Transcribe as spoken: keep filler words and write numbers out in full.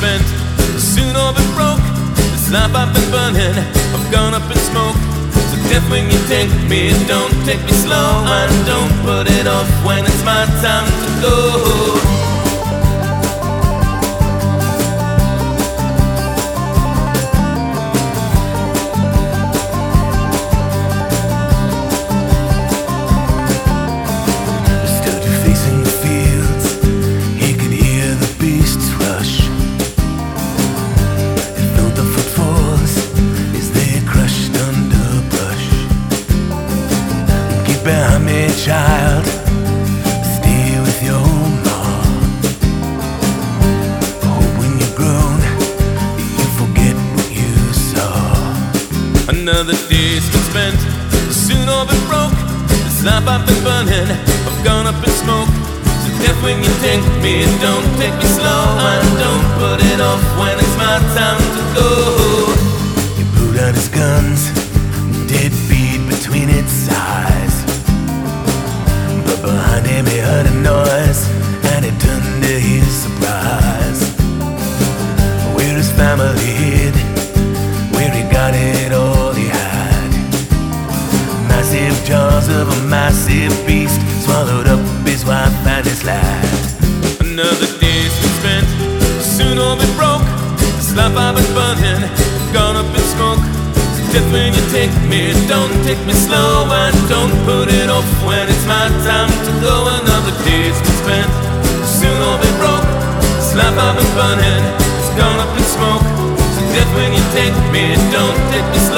spent, soon all be broke. This life I've been burning, I've gone up in smoke. So death, when you take me, don't take me slow, and don't put it off when it's my time to go. Behind me, child, stay with your mom. Hope when you're grown, you forget what you saw. Another day's been spent, soon all been broke. This life I've been burning, I've gone up in smoke. So death, when you take me, don't take me slow, and don't put it off when it's my time to go. He blew down his guns, dead beat between its eyes. Behind him he heard a noise, and he turned to his surprise. Where his family hid, where he got it all he had. Massive jaws of a massive beast swallowed up his wife and his lad. Another day's been spent, soon all been broke. This life I've been burning, gone up in smoke. Death, when you take me, don't take me slow, and don't put it off when it's my time to go. Another day's been spent, soon all be broke. This life I've been burning, it's gone up in smoke. So death, when you take me, don't take me slow.